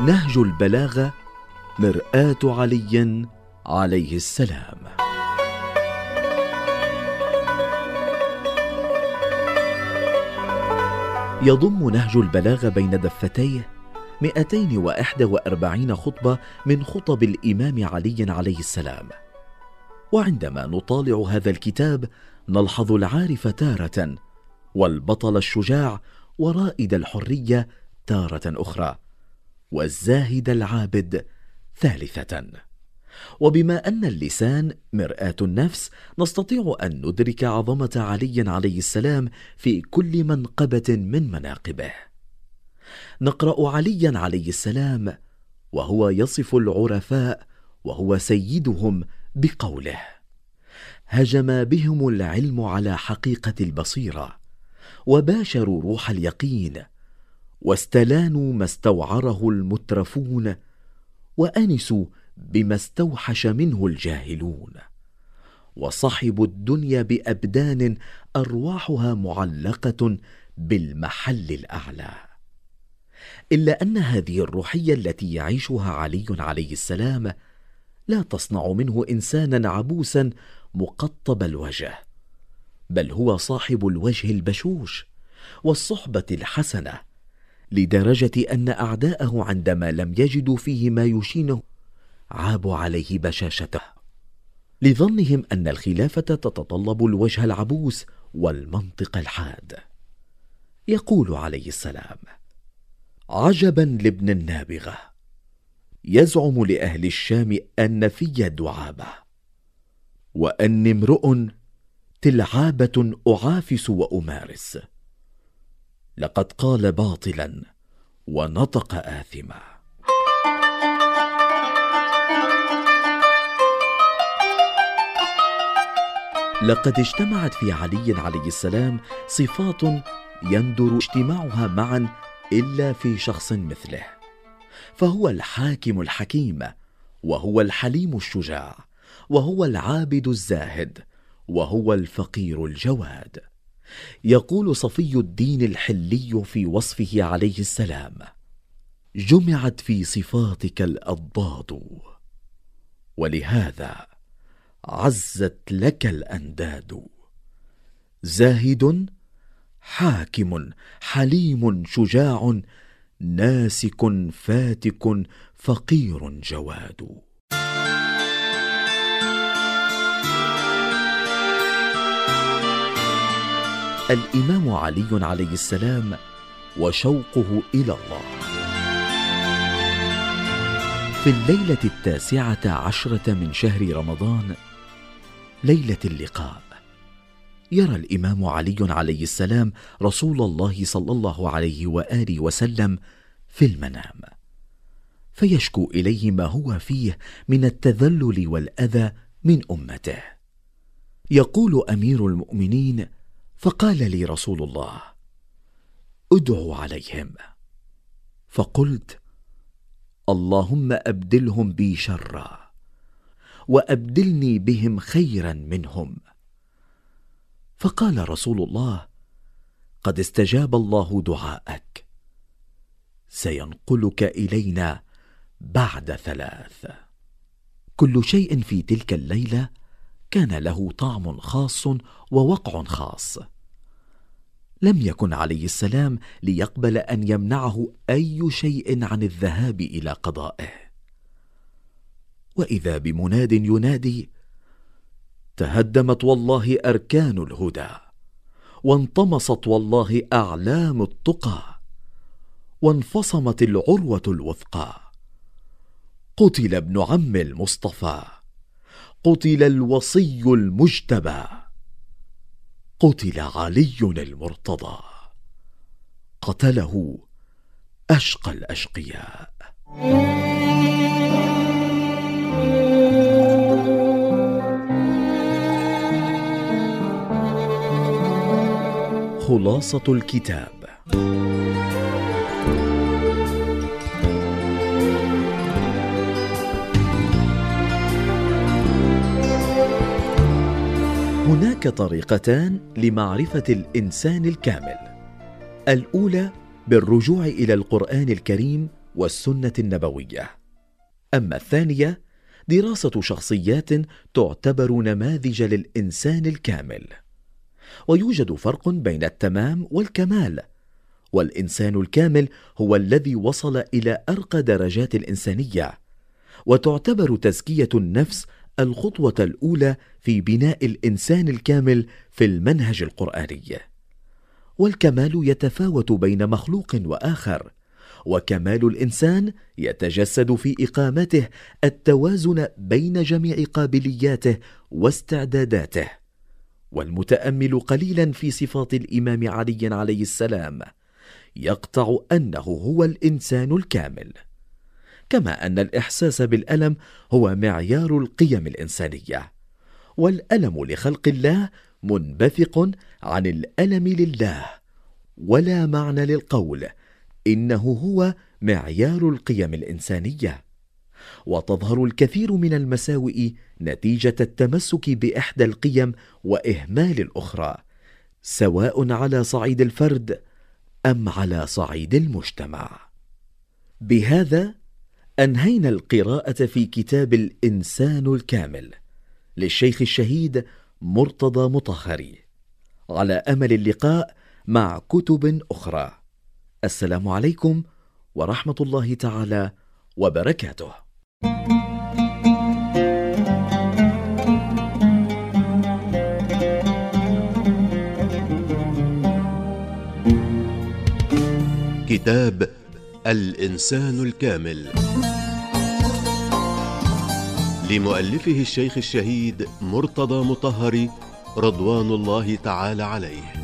نهج البلاغة مرآة علي عليه السلام. يضم نهج البلاغة بين دفتيه 241 خطبة من خطب الإمام علي عليه السلام. وعندما نطالع هذا الكتاب نلحظ العارف تارة، والبطل الشجاع ورائد الحرية تارة أخرى، والزاهد العابد ثالثة. وبما أن اللسان مرآة النفس، نستطيع أن ندرك عظمة علي عليه السلام في كل منقبة من مناقبه. نقرأ عليا عليه السلام وهو يصف العرفاء وهو سيدهم بقوله: هجم بهم العلم على حقيقة البصيرة، وباشروا روح اليقين، واستلانوا ما استوعره المترفون، وأنسوا بما استوحش منه الجاهلون، وصحبوا الدنيا بأبدان أرواحها معلقة بالمحل الأعلى. إلا أن هذه الروحية التي يعيشها علي عليه السلام لا تصنع منه إنسانا عبوسا مقطب الوجه، بل هو صاحب الوجه البشوش والصحبة الحسنة، لدرجة أن أعداءه عندما لم يجدوا فيه ما يشينه عابوا عليه بشاشته، لظنهم أن الخلافة تتطلب الوجه العبوس والمنطق الحاد. يقول عليه السلام: عجبا لابن النابغة، يزعم لأهل الشام أن في دعابة، وأني امرؤ تلعابة أعافس وأمارس. لقد قال باطلا ونطق آثما. لقد اجتمعت في علي عليه السلام صفات يندر اجتماعها معا إلا في شخص مثله، فهو الحاكم الحكيم، وهو الحليم الشجاع، وهو العابد الزاهد، وهو الفقير الجواد. يقول صفي الدين الحلي في وصفه عليه السلام: جمعت في صفاتك الأضداد، ولهذا عزت لك الأنداد. زاهد، حاكم، حليم، شجاع، ناسك، فاتك، فقير جواد. الإمام علي عليه السلام وشوقه إلى الله. في الليلة 19 من شهر رمضان، ليلة اللقاء، يرى الإمام علي عليه السلام رسول الله صلى الله عليه وآله وسلم في المنام، فيشكو إليه ما هو فيه من التذلل والأذى من أمته. يقول أمير المؤمنين: فقال لي رسول الله: ادعوا عليهم. فقلت: اللهم أبدلهم بي شرا، وأبدلني بهم خيرا منهم. فقال رسول الله: قد استجاب الله دعاءك، سينقلك إلينا بعد 3. كل شيء في تلك الليلة كان له طعم خاص ووقع خاص. لم يكن عليه السلام ليقبل أن يمنعه أي شيء عن الذهاب إلى قضائه. وإذا بمناد ينادي: تهدمت والله أركان الهدى، وانطمست والله أعلام التقى، وانفصمت العروة الوثقى، قتل ابن عم المصطفى، قتل الوصي المجتبى، قتل علي المرتضى، قتله أشقى الأشقياء. خلاصة الكتاب. هناك طريقتان لمعرفة الإنسان الكامل: الأولى بالرجوع إلى القرآن الكريم والسنة النبوية. أما الثانية دراسة شخصيات تعتبر نماذج للإنسان الكامل. ويوجد فرق بين التمام والكمال، والإنسان الكامل هو الذي وصل إلى أرقى درجات الإنسانية، وتعتبر تزكية النفس الخطوة الأولى في بناء الإنسان الكامل في المنهج القرآني. والكمال يتفاوت بين مخلوق وآخر، وكمال الإنسان يتجسد في إقامته التوازن بين جميع قابلياته واستعداداته. والمتأمل قليلا في صفات الإمام علي عليه السلام يقطع أنه هو الإنسان الكامل، كما أن الإحساس بالألم هو معيار القيم الإنسانية، والألم لخلق الله منبثق عن الألم لله، ولا معنى للقول إنه هو معيار القيم الإنسانية. وتظهر الكثير من المساوئ نتيجة التمسك بإحدى القيم وإهمال الأخرى، سواء على صعيد الفرد أم على صعيد المجتمع. بهذا أنهينا القراءة في كتاب الإنسان الكامل للشيخ الشهيد مرتضى مطهري، على أمل اللقاء مع كتب أخرى. السلام عليكم ورحمة الله تعالى وبركاته. كتاب الإنسان الكامل لمؤلفه الشيخ الشهيد مرتضى مطهري رضوان الله تعالى عليه.